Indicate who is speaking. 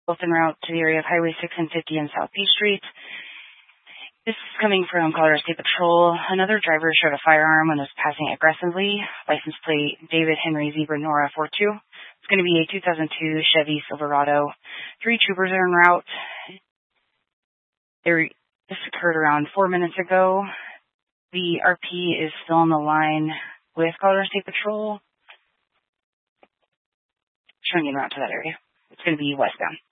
Speaker 1: both en route to the area of Highway 6 and 50 and South B Street. This is coming from Colorado State Patrol. Another driver showed a firearm and was passing aggressively. License plate David Henry Zebra Nora 42. It's going to be a 2002 Chevy Silverado. 3 troopers are en route. This occurred around 4 minutes ago. The RP is still on the line with Colorado State Patrol. Trying to get en route to that area. It's going to be westbound.